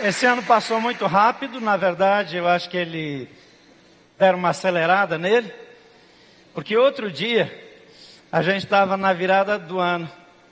Esse ano passou muito rápido, na verdade, eu acho que ele deram uma acelerada nele, porque outro dia a gente estava na virada do ano.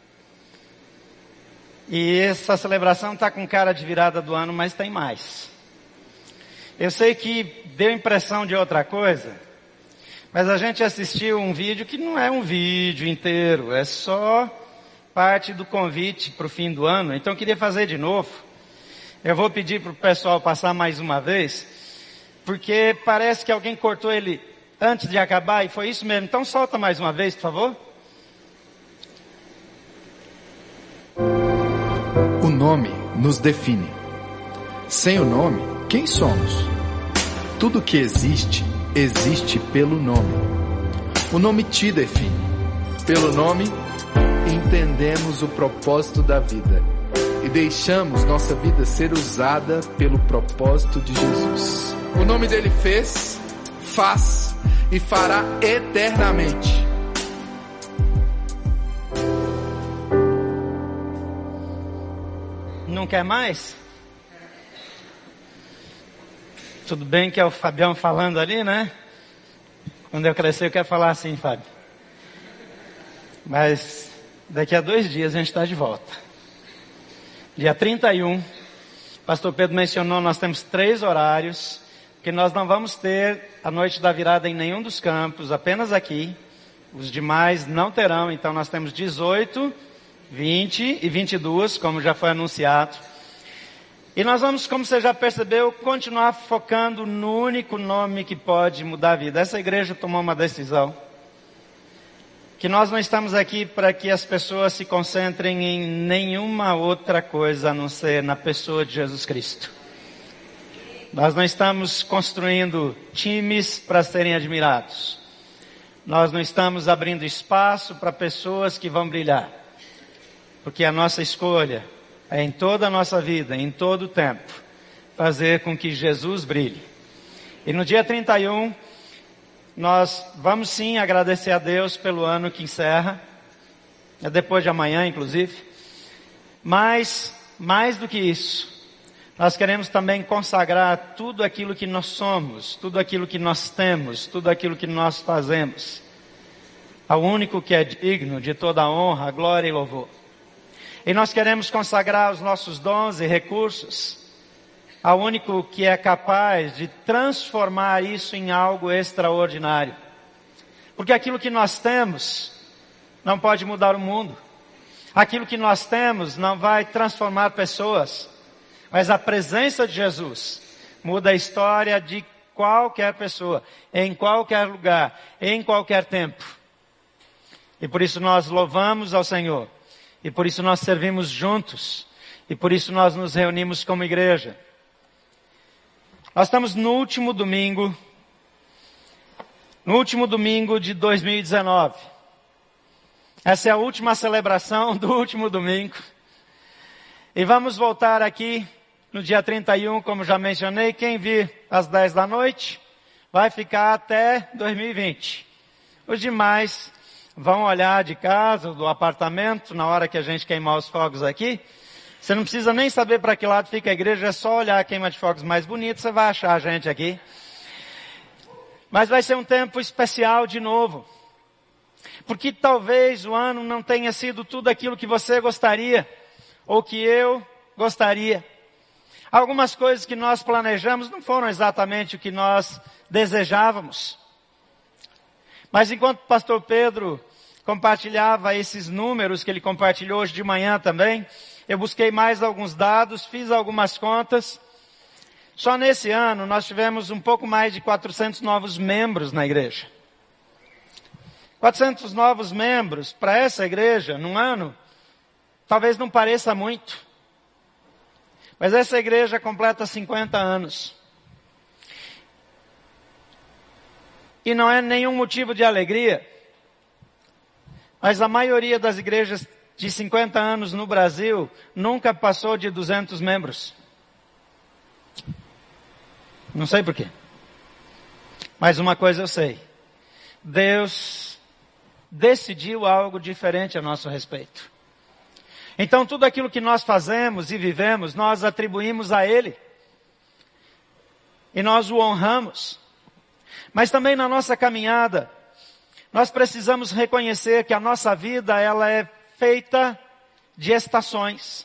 E essa celebração está com cara de virada do ano, mas tem mais. Eu sei que deu impressão de outra coisa, mas a gente assistiu um vídeo que não é um vídeo inteiro, é só parte do convite para o fim do ano. Então eu queria fazer de novo. Eu vou pedir para o pessoal passar mais uma vez, porque parece que alguém cortou ele antes de acabar e foi isso mesmo. Então solta mais uma vez, por favor. O nome nos define. Sem o nome, quem somos? Tudo que existe, existe pelo nome. O nome te define. Pelo nome, entendemos o propósito da vida e deixamos nossa vida ser usada pelo propósito de Jesus. O nome dele fez, faz e fará eternamente. Não quer mais? Tudo bem que é o Fabião falando ali, né? Quando eu crescer eu quero falar assim, Fábio. Mas daqui a 2 dias a gente está de volta. Dia 31, pastor Pedro mencionou, nós temos 3 horários, que nós não vamos ter a noite da virada em nenhum dos campos, apenas aqui. Os demais não terão, então nós temos 18, 20 e 22, como já foi anunciado. E nós vamos, como você já percebeu, continuar focando no único nome que pode mudar a vida. Essa igreja tomou uma decisão. Que nós não estamos aqui para que as pessoas se concentrem em nenhuma outra coisa a não ser na pessoa de Jesus Cristo. Nós não estamos construindo times para serem admirados. Nós não estamos abrindo espaço para pessoas que vão brilhar. Porque a nossa escolha é em toda a nossa vida, em todo o tempo, fazer com que Jesus brilhe. E no dia 31, nós vamos sim agradecer a Deus pelo ano que encerra, é depois de amanhã inclusive, mas mais do que isso, nós queremos também consagrar tudo aquilo que nós somos, tudo aquilo que nós temos, tudo aquilo que nós fazemos, ao único que é digno de toda a honra, glória e louvor. E nós queremos consagrar os nossos dons e recursos ao único que é capaz de transformar isso em algo extraordinário. Porque aquilo que nós temos não pode mudar o mundo. Aquilo que nós temos não vai transformar pessoas. Mas a presença de Jesus muda a história de qualquer pessoa, em qualquer lugar, em qualquer tempo. E por isso nós louvamos ao Senhor. E por isso nós servimos juntos. E por isso nós nos reunimos como igreja. Nós estamos no último domingo de 2019. Essa é a última celebração do último domingo. E vamos voltar aqui no dia 31, como já mencionei. Quem vir às 10 da noite vai ficar até 2020. Os demais vão olhar de casa, do apartamento, na hora que a gente queimar os fogos aqui. Você não precisa nem saber para que lado fica a igreja, é só olhar a queima de fogos mais bonita, você vai achar a gente aqui. Mas vai ser um tempo especial de novo. Porque talvez o ano não tenha sido tudo aquilo que você gostaria, ou que eu gostaria. Algumas coisas que nós planejamos não foram exatamente o que nós desejávamos. Mas enquanto o pastor Pedro compartilhava esses números que ele compartilhou hoje de manhã também, eu busquei mais alguns dados, fiz algumas contas. Só nesse ano nós tivemos um pouco mais de 400 novos membros na igreja. 400 novos membros para essa igreja num ano, talvez não pareça muito. Mas essa igreja completa 50 anos. E não é nenhum motivo de alegria. Mas a maioria das igrejas de 50 anos no Brasil nunca passou de 200 membros. Não sei por quê. Mas uma coisa eu sei. Deus decidiu algo diferente a nosso respeito. Então tudo aquilo que nós fazemos e vivemos, nós atribuímos a Ele. E nós o honramos. Mas também na nossa caminhada, nós precisamos reconhecer que a nossa vida, ela é feita de estações.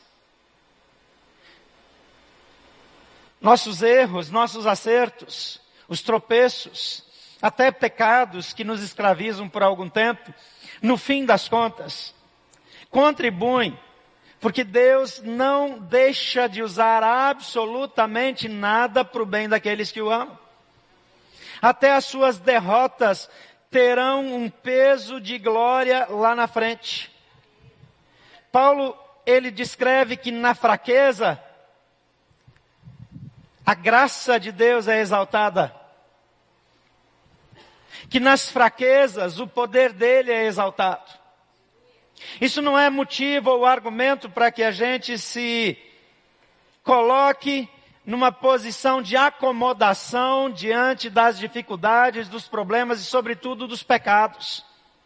Nossos erros, nossos acertos, os tropeços, até pecados que nos escravizam por algum tempo, no fim das contas, contribuem, porque Deus não deixa de usar absolutamente nada para o bem daqueles que o amam. Até as suas derrotas terão um peso de glória lá na frente. Paulo, ele descreve que na fraqueza, a graça de Deus é exaltada. Que nas fraquezas, o poder dele é exaltado. Isso não é motivo ou argumento para que a gente se coloque numa posição de acomodação diante das dificuldades, dos problemas e, sobretudo, dos pecados.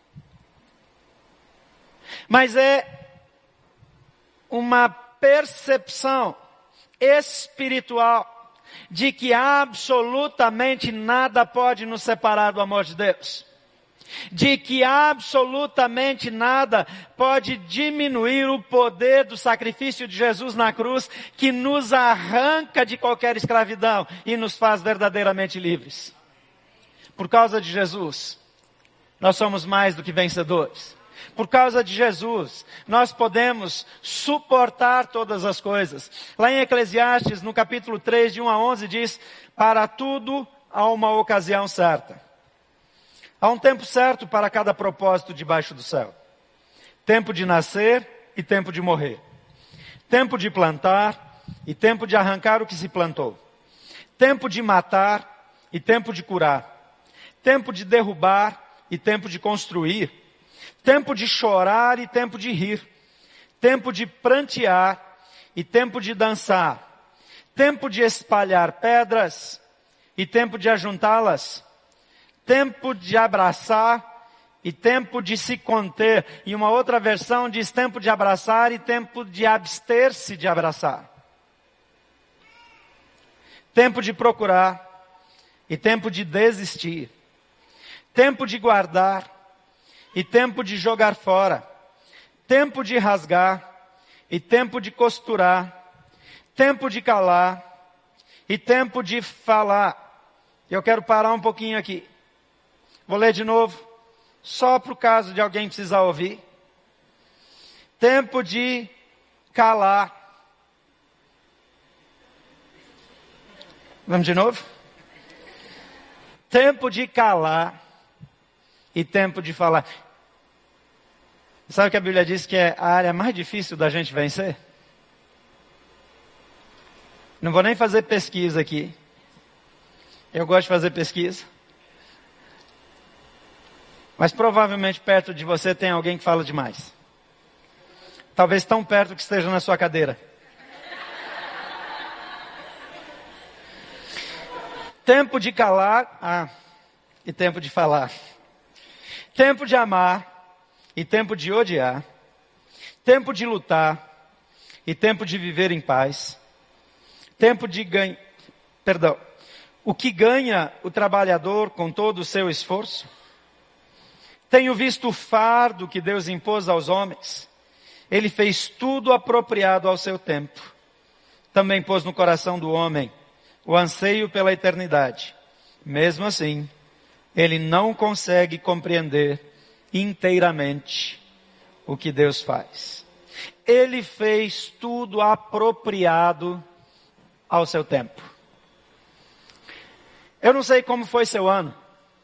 Mas é uma percepção espiritual de que absolutamente nada pode nos separar do amor de Deus. De que absolutamente nada pode diminuir o poder do sacrifício de Jesus na cruz, que nos arranca de qualquer escravidão e nos faz verdadeiramente livres. Por causa de Jesus, nós somos mais do que vencedores. Por causa de Jesus, nós podemos suportar todas as coisas. Lá em Eclesiastes, no capítulo 3, de 1 a 11, diz: para tudo há uma ocasião certa. Há um tempo certo para cada propósito debaixo do céu. Tempo de nascer e tempo de morrer. Tempo de plantar e tempo de arrancar o que se plantou. Tempo de matar e tempo de curar. Tempo de derrubar e tempo de construir. Tempo de chorar e tempo de rir. Tempo de prantear e tempo de dançar. Tempo de espalhar pedras e tempo de ajuntá-las. Tempo de abraçar e tempo de se conter. E uma outra versão diz tempo de abraçar e tempo de abster-se de abraçar. Tempo de procurar e tempo de desistir. Tempo de guardar e tempo de jogar fora. Tempo de rasgar e tempo de costurar. Tempo de calar e tempo de falar. Eu quero parar um pouquinho aqui. Vou ler de novo, só para o caso de alguém precisar ouvir. Tempo de calar. Vamos de novo? Tempo de calar e tempo de falar. Sabe que a Bíblia diz que é a área mais difícil da gente vencer? Não vou nem fazer pesquisa aqui. Eu gosto de fazer pesquisa. Mas provavelmente perto de você tem alguém que fala demais. Talvez tão perto que esteja na sua cadeira. Tempo de calar e tempo de falar. Tempo de amar e tempo de odiar. Tempo de lutar e tempo de viver em paz. Tempo de ganhar. O que ganha o trabalhador com todo o seu esforço? Tenho visto o fardo que Deus impôs aos homens. Ele fez tudo apropriado ao seu tempo. Também pôs no coração do homem o anseio pela eternidade. Mesmo assim, ele não consegue compreender inteiramente o que Deus faz. Ele fez tudo apropriado ao seu tempo. Eu não sei como foi seu ano.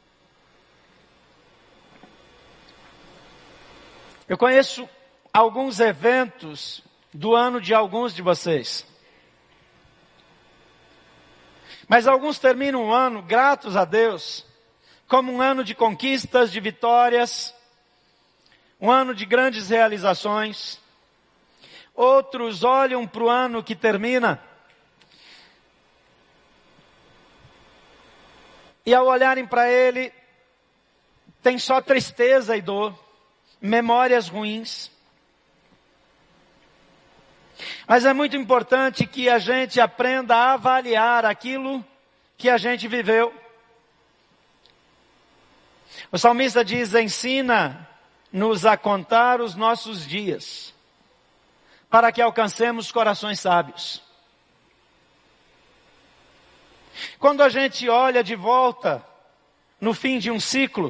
Eu conheço alguns eventos do ano de alguns de vocês. Mas alguns terminam o ano, gratos a Deus, como um ano de conquistas, de vitórias, um ano de grandes realizações. Outros olham para o ano que termina e ao olharem para ele, tem só tristeza e dor. Memórias ruins. Mas é muito importante que a gente aprenda a avaliar aquilo que a gente viveu. O salmista diz: ensina-nos a contar os nossos dias, para que alcancemos corações sábios. Quando a gente olha de volta no fim de um ciclo,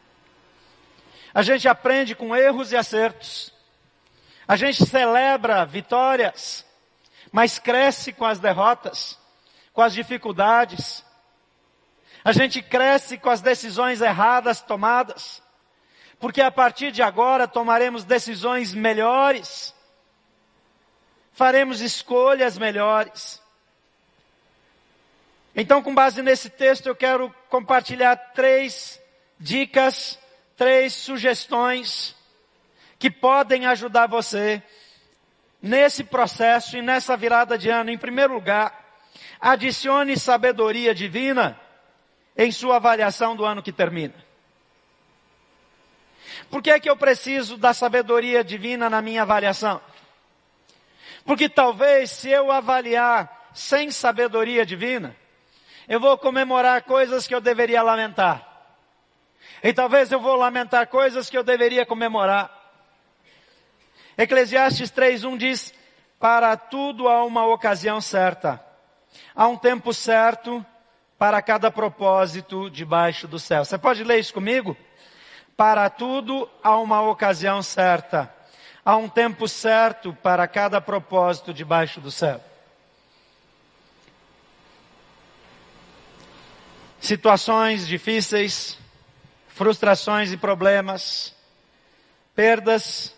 a gente aprende com erros e acertos. A gente celebra vitórias, mas cresce com as derrotas, com as dificuldades. A gente cresce com as decisões erradas tomadas, porque a partir de agora tomaremos decisões melhores, faremos escolhas melhores. Então, com base nesse texto, eu quero compartilhar 3 dicas, 3 sugestões que podem ajudar você nesse processo e nessa virada de ano. Em primeiro lugar, adicione sabedoria divina em sua avaliação do ano que termina. Por que é que eu preciso da sabedoria divina na minha avaliação? Porque talvez, se eu avaliar sem sabedoria divina, eu vou comemorar coisas que eu deveria lamentar. E talvez eu vou lamentar coisas que eu deveria comemorar. Eclesiastes 3:1 diz: para tudo há uma ocasião certa. Há um tempo certo para cada propósito debaixo do céu. Você pode ler isso comigo? Para tudo há uma ocasião certa. Há um tempo certo para cada propósito debaixo do céu. Situações difíceis, frustrações e problemas, perdas,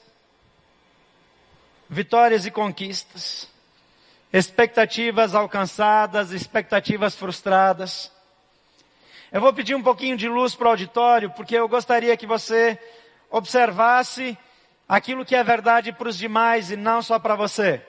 vitórias e conquistas, expectativas alcançadas, expectativas frustradas. Eu vou pedir um pouquinho de luz para o auditório, porque eu gostaria que você observasse aquilo que é verdade para os demais e não só para você.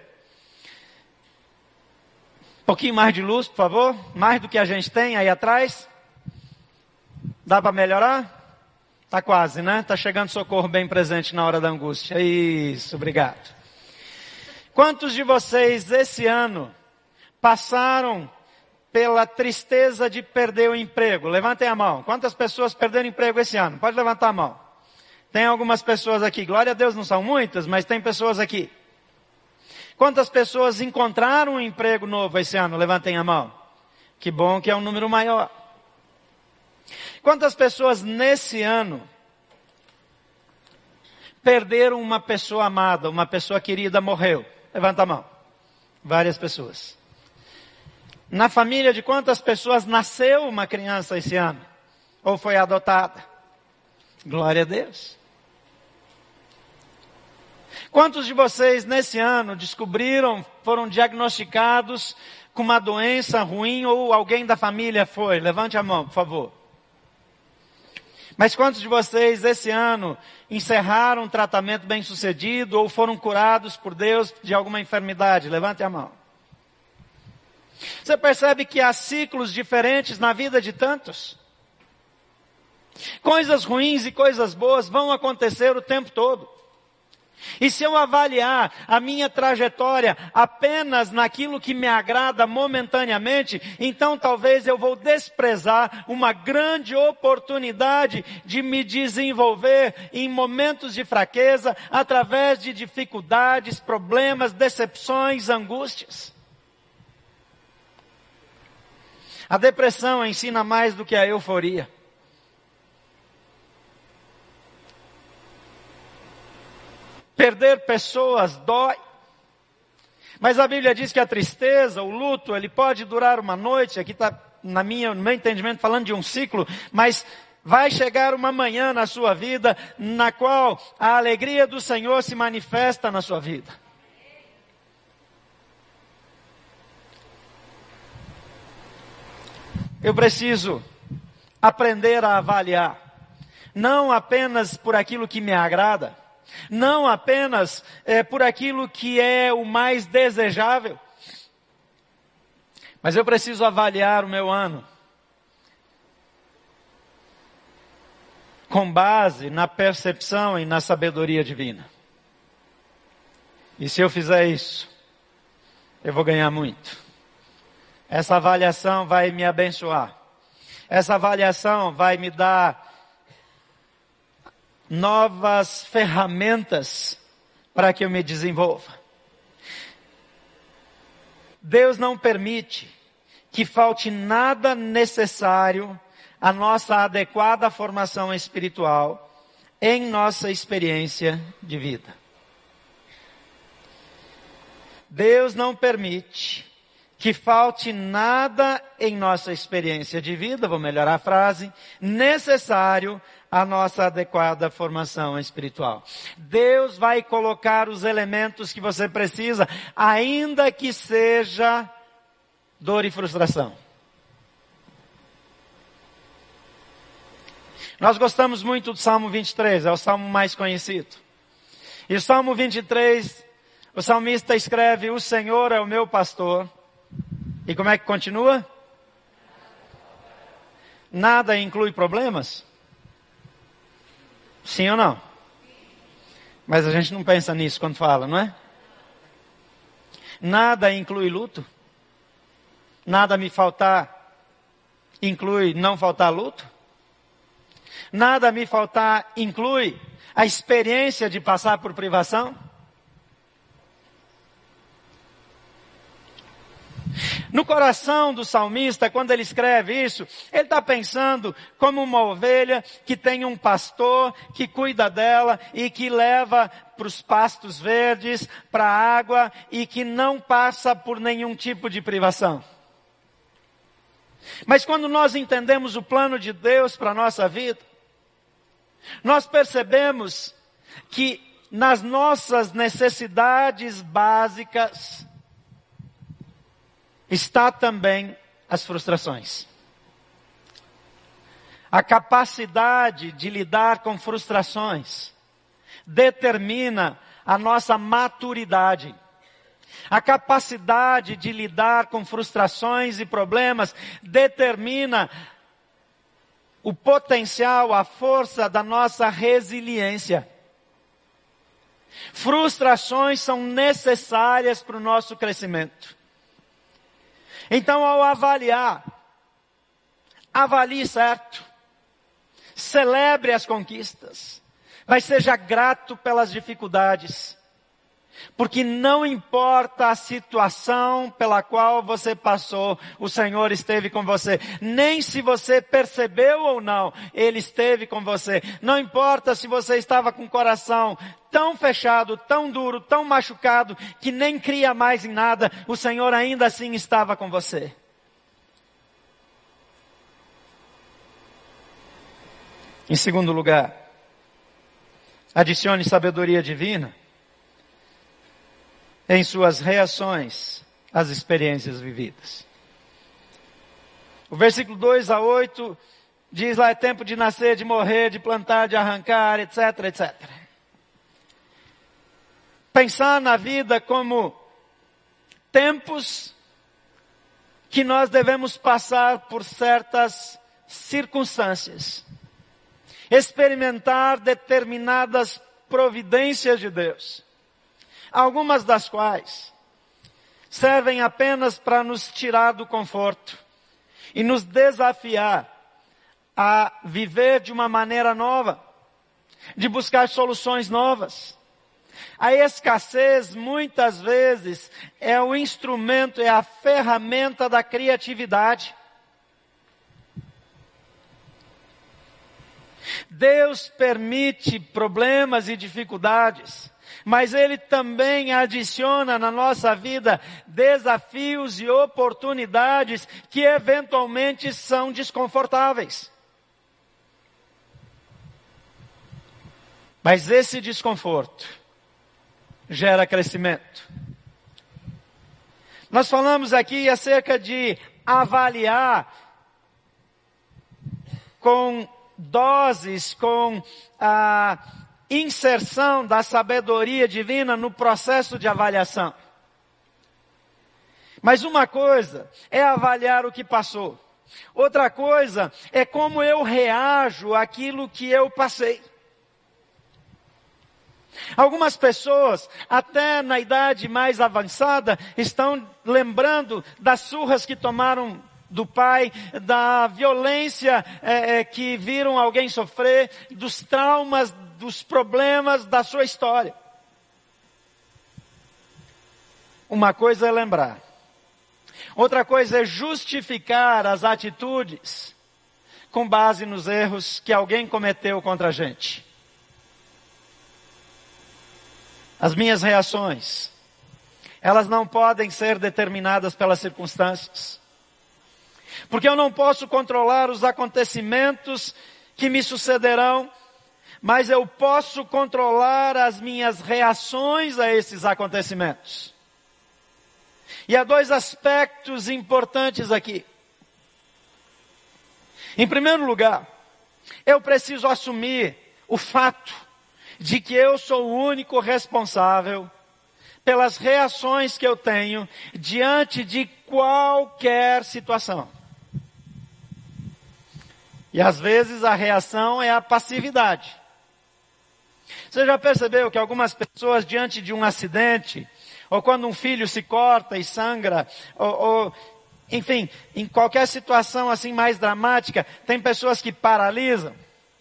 Um pouquinho mais de luz, por favor. Mais do que a gente tem aí atrás. Dá para melhorar? Tá quase, né? Tá chegando socorro bem presente na hora da angústia. Isso, obrigado. Quantos de vocês esse ano passaram pela tristeza de perder o emprego? Levantem a mão. Quantas pessoas perderam emprego esse ano? Pode levantar a mão. Tem algumas pessoas aqui. Glória a Deus, não são muitas, mas tem pessoas aqui. Quantas pessoas encontraram um emprego novo esse ano? Levantem a mão. Que bom que é um número maior. Quantas pessoas nesse ano perderam uma pessoa amada, uma pessoa querida morreu? Levanta a mão. Várias pessoas. Na família de quantas pessoas nasceu uma criança esse ano? Ou foi adotada? Glória a Deus. Quantos de vocês nesse ano descobriram, foram diagnosticados com uma doença ruim ou alguém da família foi? Levante a mão, por favor. Mas quantos de vocês esse ano encerraram um tratamento bem sucedido ou foram curados por Deus de alguma enfermidade? Levante a mão. Você percebe que há ciclos diferentes na vida de tantos? Coisas ruins e coisas boas vão acontecer o tempo todo. E se eu avaliar a minha trajetória apenas naquilo que me agrada momentaneamente, então talvez eu vou desprezar uma grande oportunidade de me desenvolver em momentos de fraqueza, através de dificuldades, problemas, decepções, angústias. A depressão ensina mais do que a euforia. Perder pessoas dói. Mas a Bíblia diz que a tristeza, o luto, ele pode durar uma noite. Aqui está, no meu entendimento, falando de um ciclo. Mas vai chegar uma manhã na sua vida, na qual a alegria do Senhor se manifesta na sua vida. Eu preciso aprender a avaliar. Não apenas por aquilo que me agrada. Não apenas por aquilo que é o mais desejável. Mas eu preciso avaliar o meu ano com base na percepção e na sabedoria divina. E se eu fizer isso, eu vou ganhar muito. Essa avaliação vai me abençoar. Essa avaliação vai me dar novas ferramentas para que eu me desenvolva. Deus não permite que falte nada necessário à nossa adequada formação espiritual em nossa experiência de vida. Deus não permite que falte nada em nossa experiência de vida, vou melhorar a frase, necessário à nossa adequada formação espiritual. Deus vai colocar os elementos que você precisa, ainda que seja dor e frustração. Nós gostamos muito do Salmo 23, é o salmo mais conhecido. E o Salmo 23, o salmista escreve: o Senhor é o meu pastor. E como é que continua? Nada inclui problemas? Sim ou não? Mas a gente não pensa nisso quando fala, não é? Nada inclui luto? Nada me faltar inclui não faltar luto? Nada me faltar inclui a experiência de passar por privação? No coração do salmista, quando ele escreve isso, ele está pensando como uma ovelha que tem um pastor que cuida dela e que leva para os pastos verdes, para a água e que não passa por nenhum tipo de privação. Mas quando nós entendemos o plano de Deus para a nossa vida, nós percebemos que nas nossas necessidades básicas está também as frustrações. A capacidade de lidar com frustrações determina a nossa maturidade. A capacidade de lidar com frustrações e problemas determina o potencial, a força da nossa resiliência. Frustrações são necessárias para o nosso crescimento. Então, ao avaliar, avalie certo. Celebre as conquistas. Mas seja grato pelas dificuldades. Porque não importa a situação pela qual você passou, o Senhor esteve com você. Nem se você percebeu ou não, Ele esteve com você. Não importa se você estava com o coração tão fechado, tão duro, tão machucado, que nem cria mais em nada, o Senhor ainda assim estava com você. Em segundo lugar, adicione sabedoria divina em suas reações às experiências vividas. O versículo 2 a 8 diz lá: é tempo de nascer, de morrer, de plantar, de arrancar, etc, etc. Pensar na vida como tempos que nós devemos passar por certas circunstâncias. Experimentar determinadas providências de Deus. Algumas das quais servem apenas para nos tirar do conforto e nos desafiar a viver de uma maneira nova, de buscar soluções novas. A escassez muitas vezes é o instrumento, é a ferramenta da criatividade. Deus permite problemas e dificuldades, mas Ele também adiciona na nossa vida desafios e oportunidades que eventualmente são desconfortáveis. Mas esse desconforto gera crescimento. Nós falamos aqui acerca de avaliar com doses, com a inserção da sabedoria divina no processo de avaliação. Mas uma coisa é avaliar o que passou. Outra coisa é como eu reajo àquilo que eu passei. Algumas pessoas, até na idade mais avançada, estão lembrando das surras que tomaram do pai, da violência que viram alguém sofrer, dos traumas, dos problemas da sua história. Uma coisa é lembrar. Outra coisa é justificar as atitudes com base nos erros que alguém cometeu contra a gente. As minhas reações, elas não podem ser determinadas pelas circunstâncias. Porque eu não posso controlar os acontecimentos que me sucederão, mas eu posso controlar as minhas reações a esses acontecimentos. E há dois aspectos importantes aqui. Em primeiro lugar, eu preciso assumir o fato de que eu sou o único responsável pelas reações que eu tenho diante de qualquer situação. E às vezes a reação é a passividade. Você já percebeu que algumas pessoas diante de um acidente, ou quando um filho se corta e sangra, enfim, em qualquer situação assim mais dramática, tem pessoas que paralisam?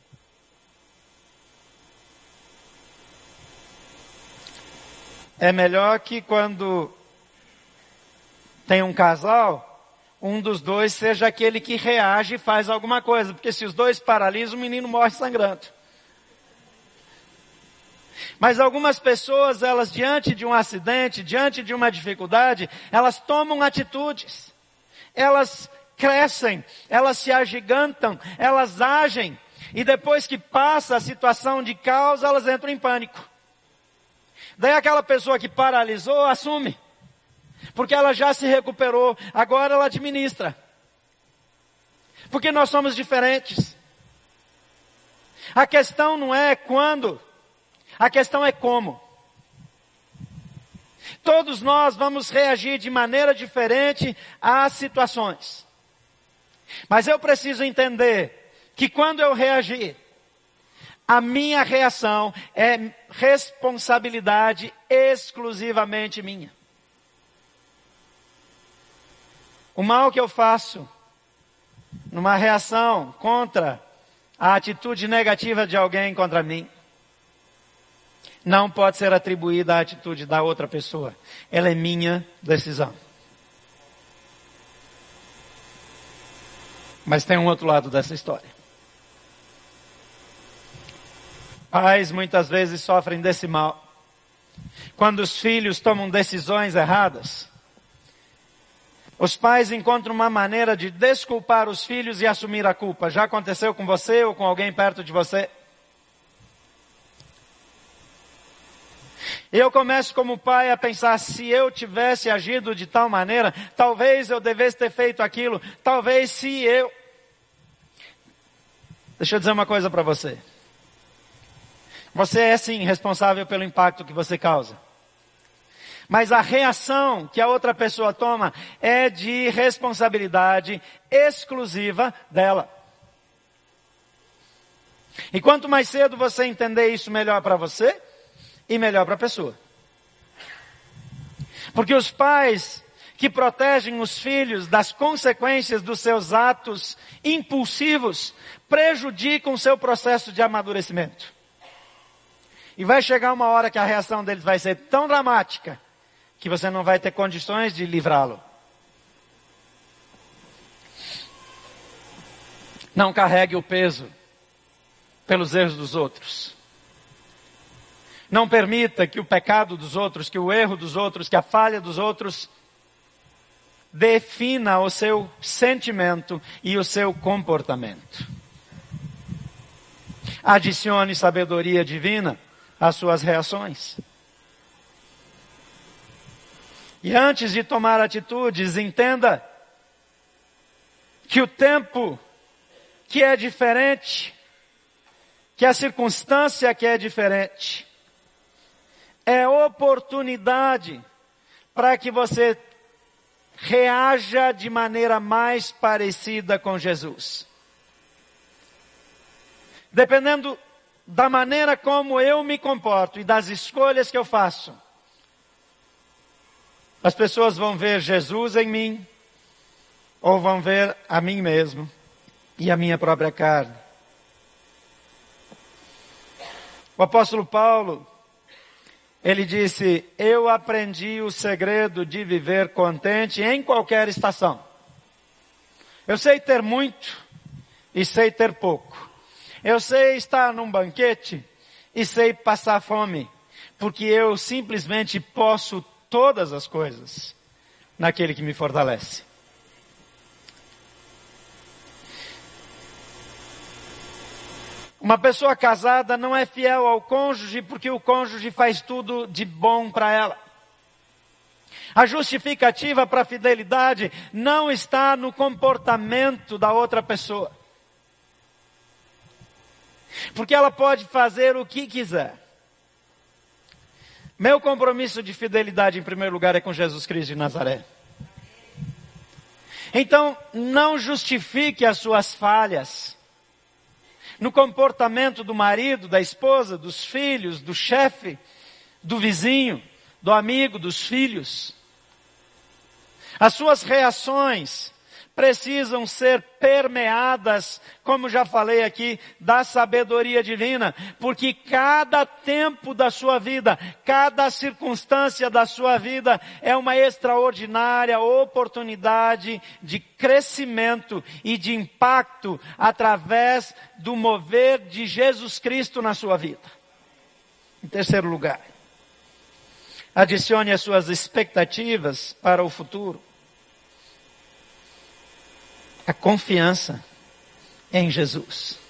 É melhor que quando tem um casal, um dos dois seja aquele que reage e faz alguma coisa. Porque se os dois paralisam, o menino morre sangrando. Mas algumas pessoas, elas diante de um acidente, diante de uma dificuldade, elas tomam atitudes. Elas crescem, elas se agigantam, elas agem. E depois que passa a situação de caos, elas entram em pânico. Daí aquela pessoa que paralisou, assume. Porque ela já se recuperou, agora ela administra. Porque nós somos diferentes. A questão não é quando, a questão é como. Todos nós vamos reagir de maneira diferente às situações. Mas eu preciso entender que quando eu reagir, a minha reação é responsabilidade exclusivamente minha. O mal que eu faço numa reação contra a atitude negativa de alguém contra mim, não pode ser atribuída à atitude da outra pessoa. Ela é minha decisão. Mas tem um outro lado dessa história. Pais muitas vezes sofrem desse mal. Quando os filhos tomam decisões erradas, os pais encontram uma maneira de desculpar os filhos e assumir a culpa. Já aconteceu com você ou com alguém perto de você? Eu começo como pai a pensar, se eu tivesse agido de tal maneira, talvez eu devesse ter feito aquilo, talvez se eu... Deixa eu dizer uma coisa para você. Você é sim responsável pelo impacto que você causa. Mas a reação que a outra pessoa toma é de responsabilidade exclusiva dela. E quanto mais cedo você entender isso, melhor para você e melhor para a pessoa. Porque os pais que protegem os filhos das consequências dos seus atos impulsivos prejudicam o seu processo de amadurecimento. E vai chegar uma hora que a reação deles vai ser tão dramática que você não vai ter condições de livrá-lo. Não carregue o peso pelos erros dos outros. Não permita que o pecado dos outros, que o erro dos outros, que a falha dos outros defina o seu sentimento e o seu comportamento. Adicione sabedoria divina às suas reações. E antes de tomar atitudes, entenda que o tempo que é diferente, que a circunstância que é diferente, é oportunidade para que você reaja de maneira mais parecida com Jesus. Dependendo da maneira como eu me comporto e das escolhas que eu faço, as pessoas vão ver Jesus em mim, ou vão ver a mim mesmo e a minha própria carne. O apóstolo Paulo, ele disse: eu aprendi o segredo de viver contente em qualquer estação. Eu sei ter muito e sei ter pouco. Eu sei estar num banquete e sei passar fome, porque eu simplesmente posso todas as coisas naquele que me fortalece. Uma pessoa casada não é fiel ao cônjuge porque o cônjuge faz tudo de bom para ela. A justificativa para a fidelidade não está no comportamento da outra pessoa. Porque ela pode fazer o que quiser. Meu compromisso de fidelidade, em primeiro lugar, é com Jesus Cristo de Nazaré. Então, não justifique as suas falhas no comportamento do marido, da esposa, dos filhos, do chefe, do vizinho, do amigo, dos filhos. As suas reações precisam ser permeadas, como já falei aqui, da sabedoria divina, porque cada tempo da sua vida, cada circunstância da sua vida é uma extraordinária oportunidade de crescimento e de impacto através do mover de Jesus Cristo na sua vida. Em terceiro lugar, adicione as suas expectativas para o futuro. A confiança em Jesus.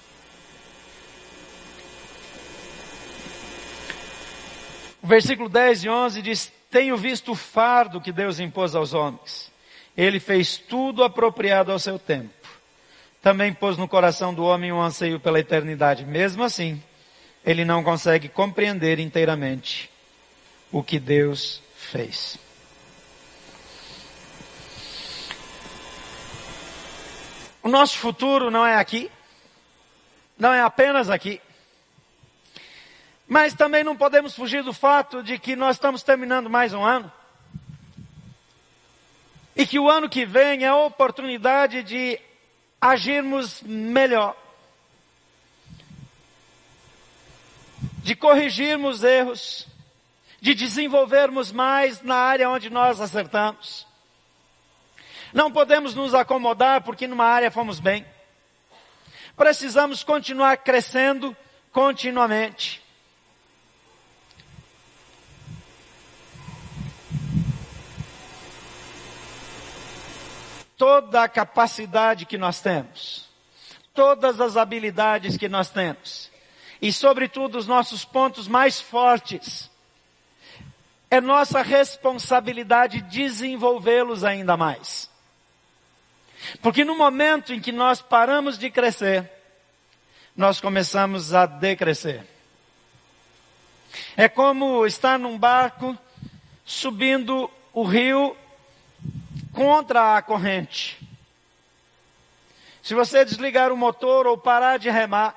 O versículo 10 e 11 diz: tenho visto o fardo que Deus impôs aos homens. Ele fez tudo apropriado ao seu tempo. Também pôs no coração do homem um anseio pela eternidade. Mesmo assim, ele não consegue compreender inteiramente o que Deus fez. O nosso futuro não é aqui, não é apenas aqui, mas também não podemos fugir do fato de que nós estamos terminando mais um ano, e que o ano que vem é a oportunidade de agirmos melhor, de corrigirmos erros, de desenvolvermos mais na área onde nós acertamos. Não podemos nos acomodar porque numa área fomos bem. Precisamos continuar crescendo continuamente. Toda a capacidade que nós temos, todas as habilidades que nós temos, e sobretudo os nossos pontos mais fortes, é nossa responsabilidade desenvolvê-los ainda mais. Porque no momento em que nós paramos de crescer, nós começamos a decrescer. É como estar num barco subindo o rio contra a corrente. Se você desligar o motor ou parar de remar,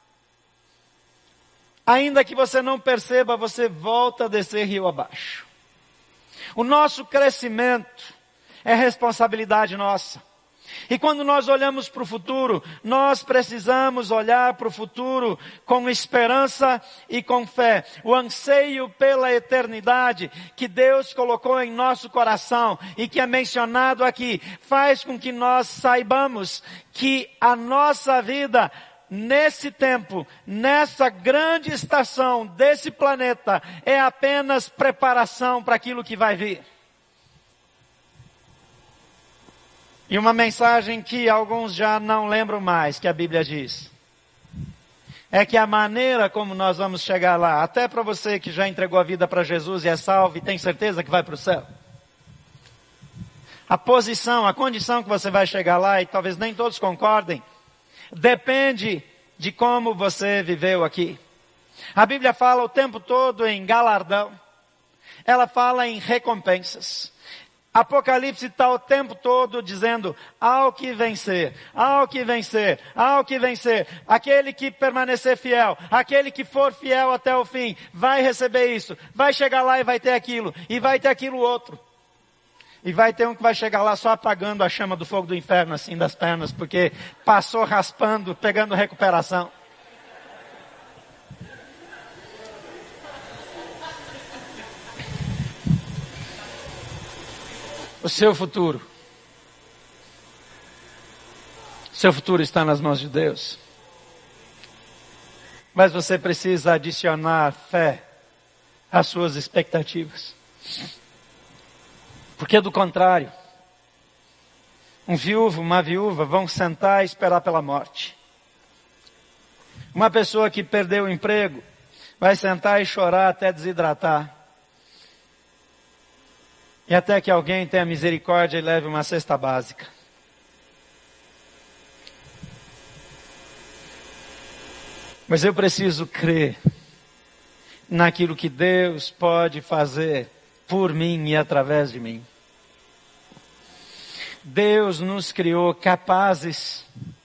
ainda que você não perceba, você volta a descer rio abaixo. O nosso crescimento é responsabilidade nossa. E quando nós olhamos para o futuro, nós precisamos olhar para o futuro com esperança e com fé. O anseio pela eternidade que Deus colocou em nosso coração e que é mencionado aqui, faz com que nós saibamos que a nossa vida nesse tempo, nessa grande estação desse planeta, é apenas preparação para aquilo que vai vir. E uma mensagem que alguns já não lembram mais, que a Bíblia diz, é que a maneira como nós vamos chegar lá, até para você que já entregou a vida para Jesus e é salvo e tem certeza que vai para o céu, a posição, a condição que você vai chegar lá, e talvez nem todos concordem, depende de como você viveu aqui. A Bíblia fala o tempo todo em galardão, ela fala em recompensas. Apocalipse está o tempo todo dizendo, ao que vencer, ao que vencer, ao que vencer. Aquele que permanecer fiel, aquele que for fiel até o fim, vai receber isso. Vai chegar lá e vai ter aquilo, e vai ter aquilo outro. E vai ter um que vai chegar lá só apagando a chama do fogo do inferno assim das pernas, porque passou raspando, pegando recuperação. O seu futuro está nas mãos de Deus. Mas você precisa adicionar fé às suas expectativas. Porque do contrário, um viúvo, uma viúva vão sentar e esperar pela morte. Uma pessoa que perdeu o emprego vai sentar e chorar até desidratar. E até que alguém tenha misericórdia e leve uma cesta básica. Mas eu preciso crer naquilo que Deus pode fazer por mim e através de mim. Deus nos criou capazes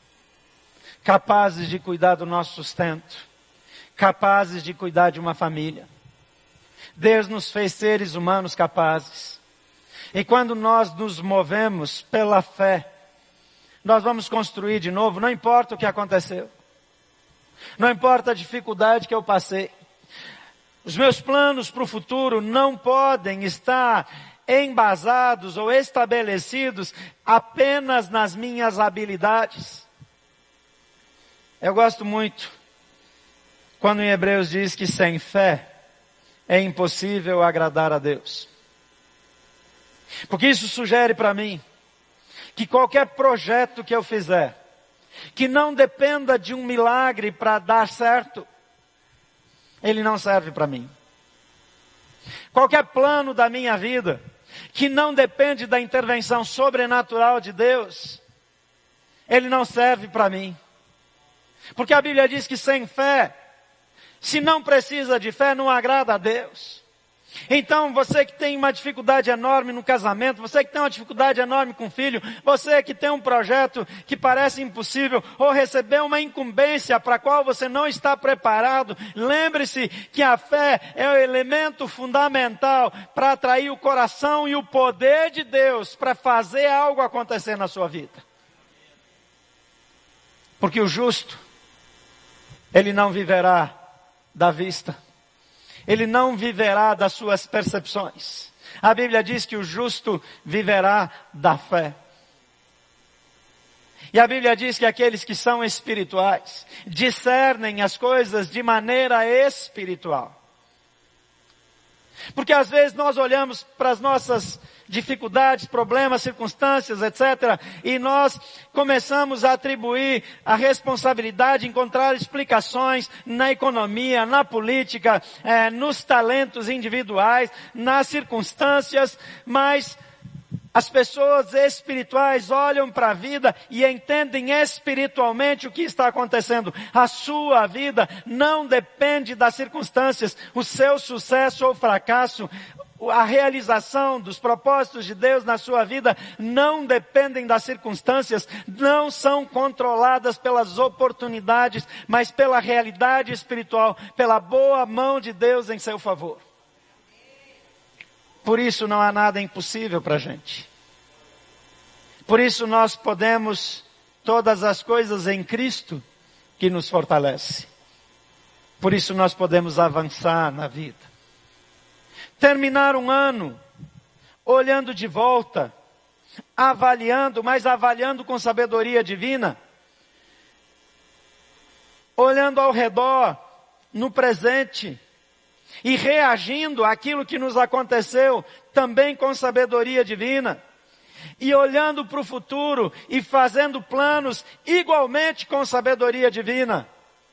de cuidar do nosso sustento, capazes de cuidar de uma família. Deus nos fez seres humanos capazes. E quando nós nos movemos pela fé, nós vamos construir de novo, não importa o que aconteceu. Não importa a dificuldade que eu passei. Os meus planos para o futuro não podem estar embasados ou estabelecidos apenas nas minhas habilidades. Eu gosto muito quando em Hebreus diz que sem fé é impossível agradar a Deus. Porque isso sugere para mim que qualquer projeto que eu fizer, que não dependa de um milagre para dar certo, ele não serve para mim. Qualquer plano da minha vida, que não depende da intervenção sobrenatural de Deus, ele não serve para mim. Porque a Bíblia diz que sem fé, se não precisa de fé, não agrada a Deus. Então, você que tem uma dificuldade enorme no casamento, você que tem uma dificuldade enorme com o filho, você que tem um projeto que parece impossível, ou recebeu uma incumbência para a qual você não está preparado, lembre-se que a fé é o elemento fundamental para atrair o coração e o poder de Deus para fazer algo acontecer na sua vida. Porque o justo, ele não viverá da vista. Ele não viverá das suas percepções. A Bíblia diz que o justo viverá da fé. E a Bíblia diz que aqueles que são espirituais discernem as coisas de maneira espiritual. Porque às vezes nós olhamos para as nossas dificuldades, problemas, circunstâncias, etc. E nós começamos a atribuir a responsabilidade, encontrar explicações na economia, na política, nos talentos individuais, nas circunstâncias, mas as pessoas espirituais olham para a vida e entendem espiritualmente o que está acontecendo. A sua vida não depende das circunstâncias, o seu sucesso ou fracasso, a realização dos propósitos de Deus na sua vida não dependem das circunstâncias, não são controladas pelas oportunidades, mas pela realidade espiritual, pela boa mão de Deus em seu favor. Por isso não há nada impossível para a gente. Por isso nós podemos todas as coisas em Cristo que nos fortalece. Por isso nós podemos avançar na vida. Terminar um ano olhando de volta, avaliando, mas avaliando com sabedoria divina. Olhando ao redor, no presente, e reagindo àquilo que nos aconteceu também com sabedoria divina. E olhando para o futuro e fazendo planos igualmente com sabedoria divina.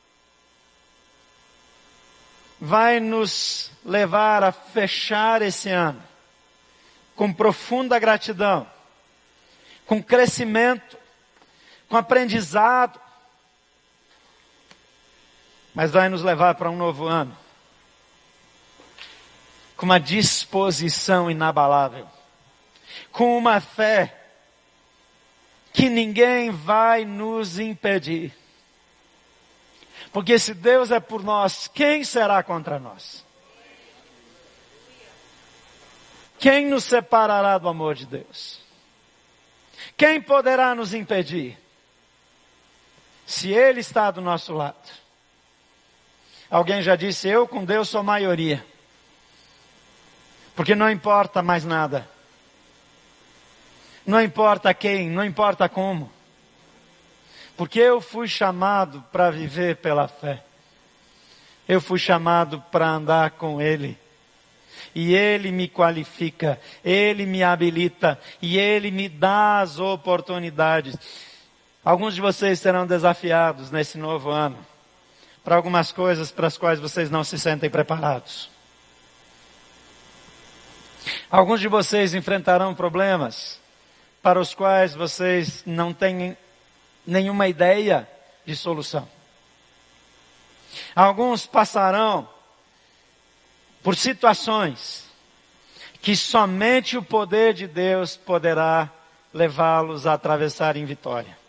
Vai nos levar a fechar esse ano com profunda gratidão, com crescimento, com aprendizado. Mas vai nos levar para um novo ano com uma disposição inabalável, com uma fé que ninguém vai nos impedir. Porque se Deus é por nós, quem será contra nós? Quem nos separará do amor de Deus? Quem poderá nos impedir? Se Ele está do nosso lado. Alguém já disse, eu com Deus sou maioria. Porque não importa mais nada. Não importa quem, não importa como. Porque eu fui chamado para viver pela fé. Eu fui chamado para andar com Ele. E Ele me qualifica, Ele me habilita e Ele me dá as oportunidades. Alguns de vocês serão desafiados nesse novo ano para algumas coisas para as quais vocês não se sentem preparados. Alguns de vocês enfrentarão problemas para os quais vocês não têm nenhuma ideia de solução. Alguns passarão por situações que somente o poder de Deus poderá levá-los a atravessar em vitória.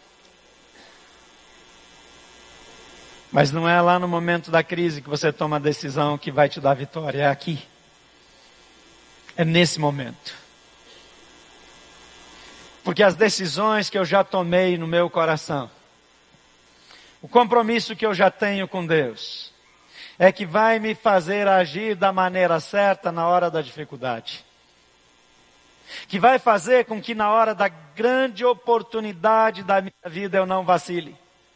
Mas não é lá no momento da crise que você toma a decisão que vai te dar vitória, é aqui. É nesse momento. Porque as decisões que eu já tomei no meu coração, o compromisso que eu já tenho com Deus, é que vai me fazer agir da maneira certa na hora da dificuldade. Que vai fazer com que na hora da grande oportunidade da minha vida eu não vacile.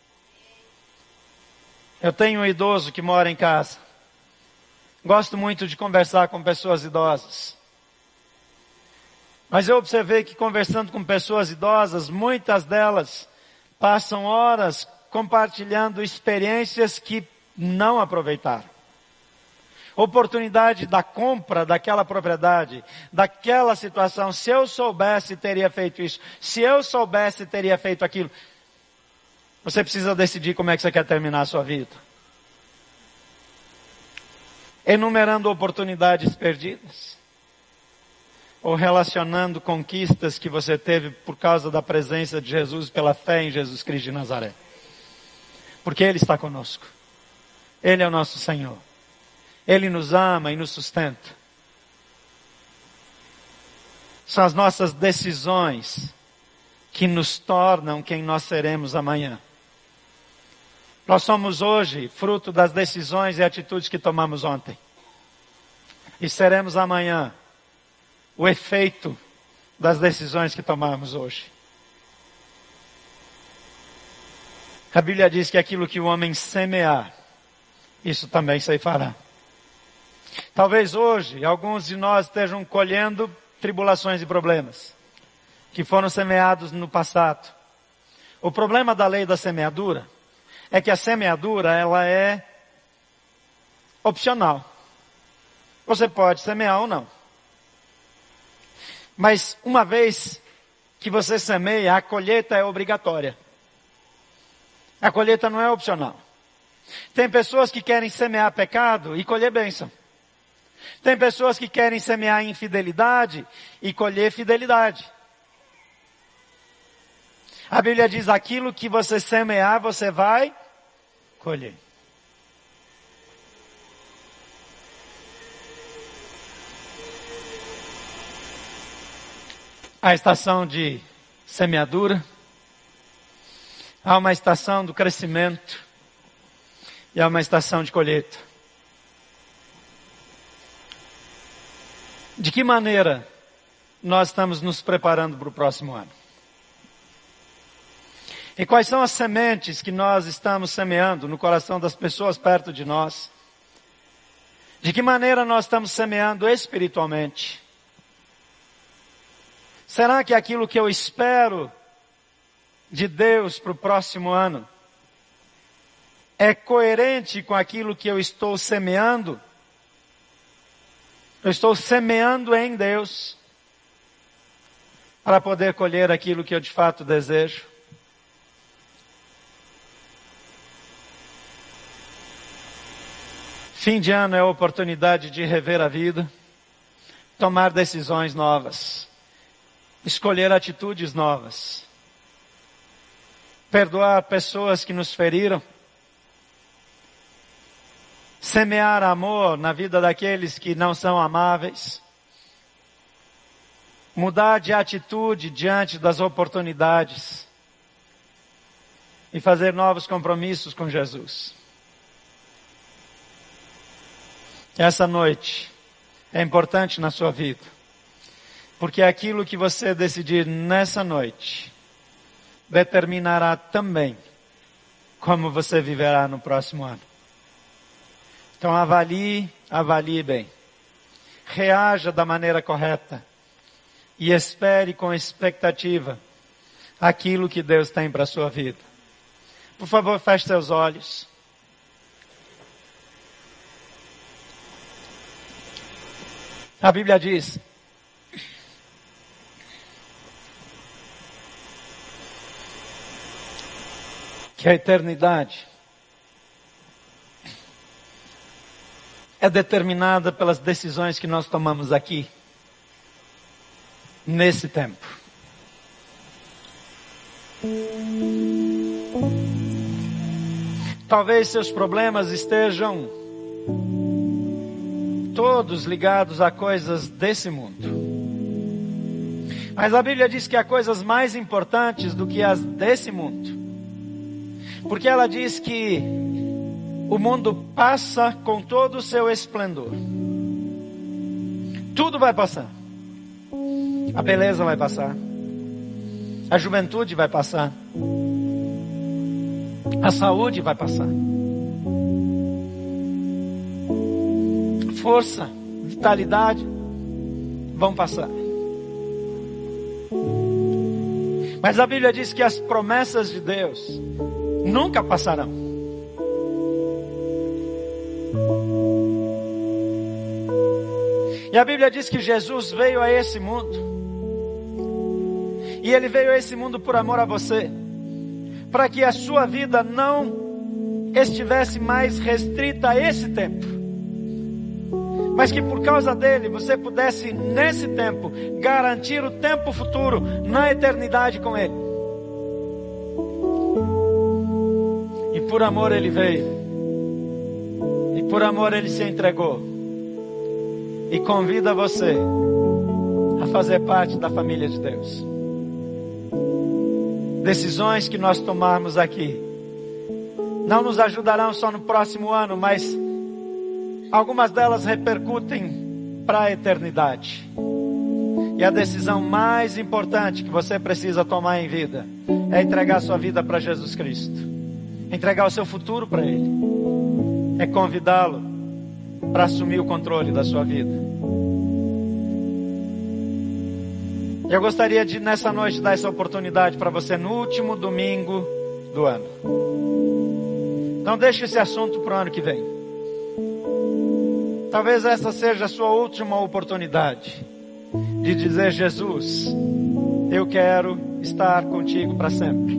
Eu tenho um idoso que mora em casa. Gosto muito de conversar com pessoas idosas. Mas eu observei que conversando com pessoas idosas, muitas delas passam horas compartilhando experiências que não aproveitaram. Oportunidade da compra daquela propriedade, daquela situação. Se eu soubesse, teria feito isso. Se eu soubesse, teria feito aquilo. Você precisa decidir como é que você quer terminar a sua vida. Enumerando oportunidades perdidas. Ou relacionando conquistas que você teve por causa da presença de Jesus, pela fé em Jesus Cristo de Nazaré. Porque Ele está conosco. Ele é o nosso Senhor. Ele nos ama e nos sustenta. São as nossas decisões que nos tornam quem nós seremos amanhã. Nós somos hoje fruto das decisões e atitudes que tomamos ontem. E seremos amanhã o efeito das decisões que tomamos hoje. A Bíblia diz que aquilo que o homem semear, isso também ceifará. Talvez hoje, alguns de nós estejam colhendo tribulações e problemas, que foram semeados no passado. O problema da lei da semeadura, é que a semeadura, ela é opcional. Você pode semear ou não. Mas uma vez que você semeia, a colheita é obrigatória. A colheita não é opcional. Tem pessoas que querem semear pecado e colher bênção. Tem pessoas que querem semear infidelidade e colher fidelidade. A Bíblia diz, aquilo que você semear, você vai colher. A estação de semeadura, há uma estação do crescimento e há uma estação de colheita. De que maneira nós estamos nos preparando para o próximo ano? E quais são as sementes que nós estamos semeando no coração das pessoas perto de nós? De que maneira nós estamos semeando espiritualmente? Será que aquilo que eu espero de Deus para o próximo ano é coerente com aquilo que eu estou semeando? Eu estou semeando em Deus para poder colher aquilo que eu de fato desejo. Fim de ano é a oportunidade de rever a vida, tomar decisões novas. escolher atitudes novas, perdoar pessoas que nos feriram, semear amor na vida daqueles que não são amáveis, mudar de atitude diante das oportunidades e fazer novos compromissos com Jesus. Essa noite é importante na sua vida, porque aquilo que você decidir nessa noite determinará também como você viverá no próximo ano. Então avalie bem. Reaja da maneira correta. E espere com expectativa aquilo que Deus tem para a sua vida. Por favor, feche seus olhos. A Bíblia diz que a eternidade é determinada pelas decisões que nós tomamos aqui, nesse tempo. Talvez seus problemas estejam todos ligados a coisas desse mundo. Mas a Bíblia diz que há coisas mais importantes do que as desse mundo. Porque ela diz que o mundo passa com todo o seu esplendor. Tudo vai passar. A beleza vai passar. A juventude vai passar. A saúde vai passar. Força, vitalidade vão passar. Mas a Bíblia diz que as promessas de Deus nunca passarão. E a Bíblia diz que Jesus veio a esse mundo. E Ele veio a esse mundo por amor a você. Para que a sua vida não estivesse mais restrita a esse tempo. Mas que por causa dele você pudesse nesse tempo garantir o tempo futuro na eternidade com Ele. E por amor Ele veio. E por amor Ele se entregou. E convida você a fazer parte da família de Deus. Decisões que nós tomarmos aqui não nos ajudarão só no próximo ano, mas algumas delas repercutem para a eternidade. E a decisão mais importante que você precisa tomar em vida é entregar sua vida para Jesus Cristo. Entregar o seu futuro para Ele. É convidá-lo para assumir o controle da sua vida. Eu gostaria de nessa noite dar essa oportunidade para você no último domingo do ano. Não deixe esse assunto para o ano que vem. Talvez essa seja a sua última oportunidade de dizer: Jesus, eu quero estar contigo para sempre.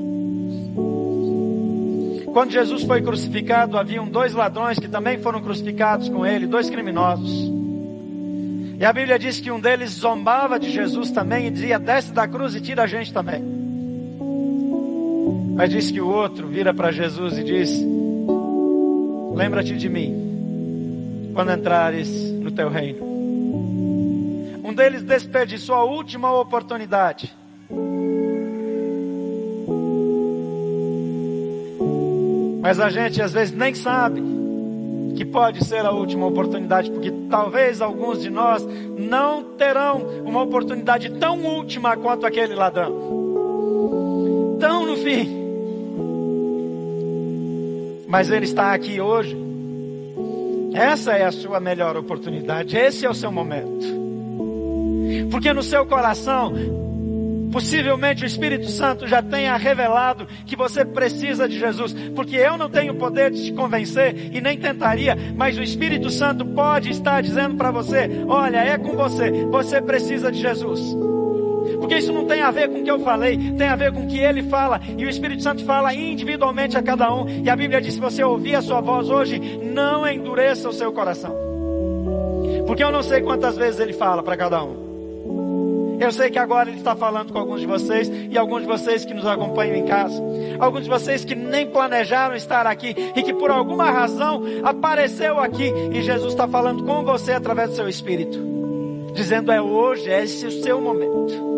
Quando Jesus foi crucificado, haviam 2 ladrões que também foram crucificados com ele, 2 criminosos. E a Bíblia diz que um deles zombava de Jesus também e dizia: desce da cruz e tira a gente também. Mas diz que o outro vira para Jesus e diz: lembra-te de mim quando entrares no teu reino. Um deles desperdiçou a última oportunidade. Mas a gente às vezes nem sabe que pode ser a última oportunidade, porque talvez alguns de nós não terão uma oportunidade tão última quanto aquele ladrão. Tão no fim. Mas ele está aqui hoje. Essa é a sua melhor oportunidade. Esse é o seu momento. Porque no seu coração, possivelmente o Espírito Santo já tenha revelado que você precisa de Jesus. Porque eu não tenho poder de te convencer e nem tentaria, mas o Espírito Santo pode estar dizendo para você: olha, é com você, você precisa de Jesus. Porque isso não tem a ver com o que eu falei, tem a ver com o que Ele fala. E o Espírito Santo fala individualmente a cada um. E a Bíblia diz: se você ouvir a sua voz hoje, não endureça o seu coração. Porque eu não sei quantas vezes Ele fala para cada um. Eu sei que agora Ele está falando com alguns de vocês, e alguns de vocês que nos acompanham em casa, alguns de vocês que nem planejaram estar aqui, e que por alguma razão apareceu aqui, e Jesus está falando com você através do seu Espírito, dizendo: é hoje, é esse o seu momento.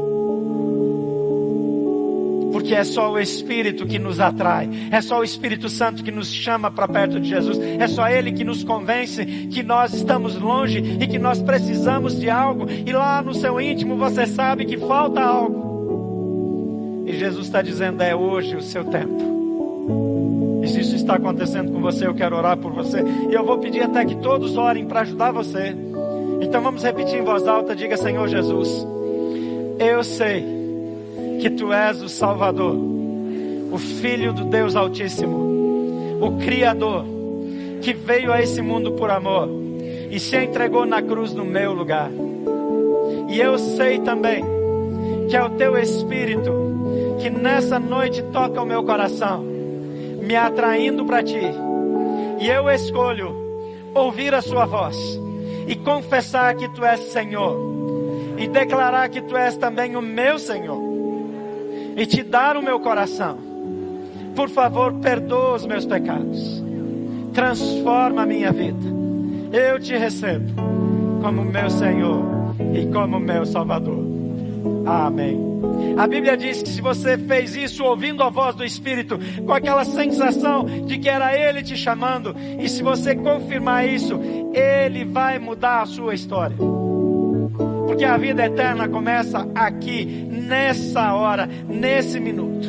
Porque é só o Espírito que nos atrai, é só o Espírito Santo que nos chama para perto de Jesus, é só Ele que nos convence que nós estamos longe e que nós precisamos de algo, e lá no seu íntimo você sabe que falta algo, e Jesus está dizendo: é hoje o seu tempo. E se isso está acontecendo com você, eu quero orar por você, e eu vou pedir até que todos orem para ajudar você. Então vamos repetir em voz alta, diga: Senhor Jesus, eu sei que Tu és o Salvador, o Filho do Deus Altíssimo, o Criador, que veio a esse mundo por amor e se entregou na cruz no meu lugar. E eu sei também que é o Teu Espírito que nessa noite toca o meu coração, me atraindo para Ti, e eu escolho ouvir a Sua voz e confessar que Tu és Senhor, e declarar que Tu és também o meu Senhor, e Te dar o meu coração. Por favor, perdoa os meus pecados, transforma a minha vida. Eu Te recebo como meu Senhor e como meu Salvador. Amém. A Bíblia diz que se você fez isso ouvindo a voz do Espírito, com aquela sensação de que era Ele te chamando, e se você confirmar isso, Ele vai mudar a sua história. Porque a vida eterna começa aqui, nessa hora, nesse minuto.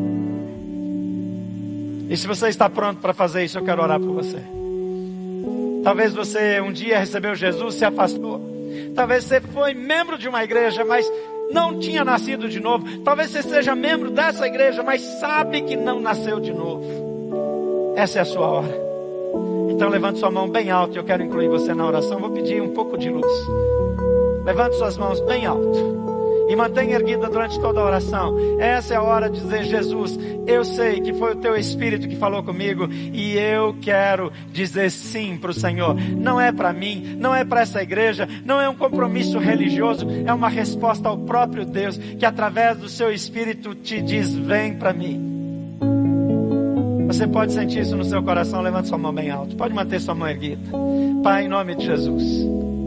E se você está pronto para fazer isso, eu quero orar por você. Talvez você um dia recebeu Jesus, se afastou. Talvez você foi membro de uma igreja, mas não tinha nascido de novo. Talvez você seja membro dessa igreja, mas sabe que não nasceu de novo. Essa é a sua hora. Então levante sua mão bem alto, eu quero incluir você na oração. Vou pedir um pouco de luz. Levante suas mãos bem alto e mantenha erguida durante toda a oração. Essa é a hora de dizer: Jesus, eu sei que foi o Teu Espírito que falou comigo, e eu quero dizer sim para o Senhor. Não é para mim, não é para essa igreja, não é um compromisso religioso, é uma resposta ao próprio Deus, que através do Seu Espírito te diz: vem para mim. Você pode sentir isso no seu coração? Levante sua mão bem alto, pode manter sua mão erguida. Pai, em nome de Jesus,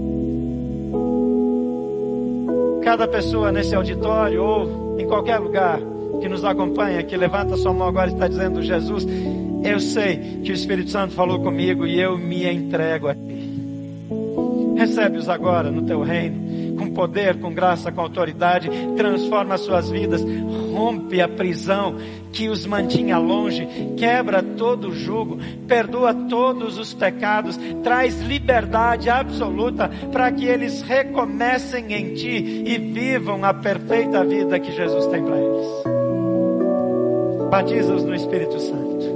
cada pessoa nesse auditório ou em qualquer lugar que nos acompanha, que levanta sua mão agora e está dizendo: Jesus, eu sei que o Espírito Santo falou comigo e eu me entrego a Ti. Recebe-os agora no Teu reino, com poder, com graça, com autoridade. Transforma as suas vidas, rompe a prisão que os mantinha longe, quebra todo o jugo, perdoa todos os pecados, traz liberdade absoluta para que eles recomecem em Ti e vivam a perfeita vida que Jesus tem para eles. Batiza-os no Espírito Santo,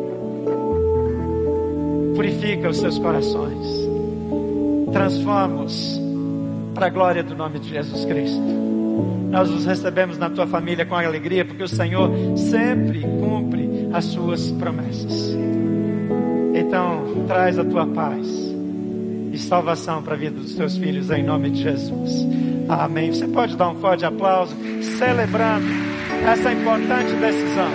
purifica os seus corações, transforma-os para a glória do nome de Jesus Cristo. Nós os recebemos na Tua família com alegria, porque o Senhor sempre cumpre as Suas promessas. Então, traz a Tua paz e salvação para a vida dos Teus filhos, em nome de Jesus. Amém. Você pode dar um forte aplauso, celebrando essa importante decisão.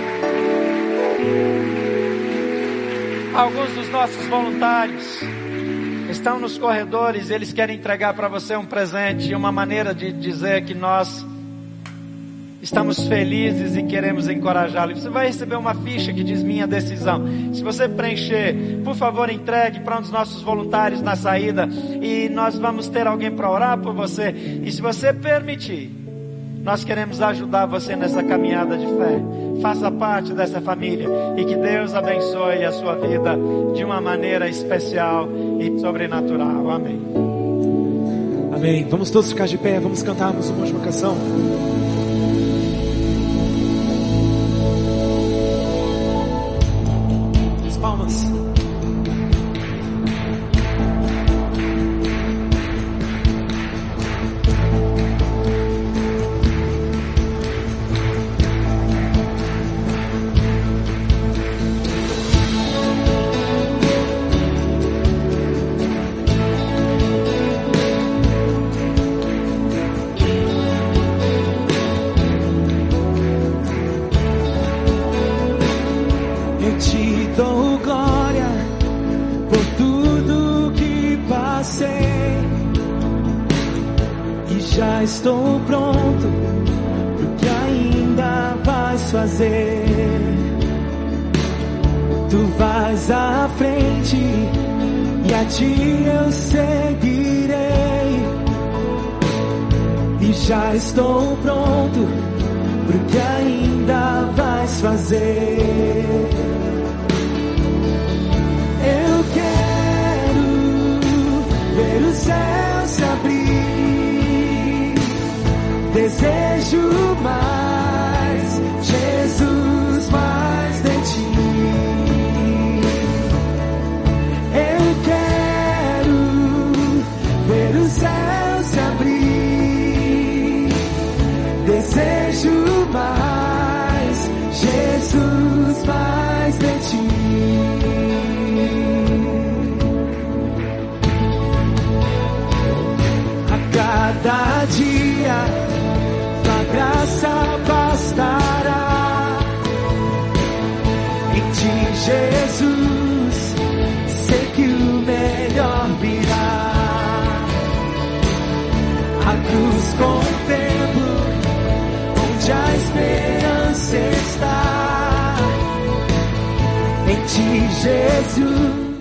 Alguns dos nossos voluntários estão nos corredores, eles querem entregar para você um presente, e uma maneira de dizer que nós estamos felizes e queremos encorajá-lo. Você vai receber uma ficha que diz minha decisão. Se você preencher, por favor, entregue para um dos nossos voluntários na saída, e nós vamos ter alguém para orar por você. E se você permitir, nós queremos ajudar você nessa caminhada de fé. Faça parte dessa família, e que Deus abençoe a sua vida de uma maneira especial e sobrenatural. Amém. Amém. Vamos todos ficar de pé, vamos cantarmos uma última canção. As palmas. estou pronto pro que ainda vais fazer. Tu vais à frente e a ti eu seguirei. E já estou pronto pro que ainda vais fazer. Eu quero ver o céu se abrir. Desejo mais, Jesus, mais de ti. Eu quero ver o céu se abrir. Desejo mais, Jesus, mais de ti. A cada dia tua graça bastará. Em ti, Jesus, sei que o melhor virá. A cruz contemplo, onde a esperança está. Em ti, Jesus.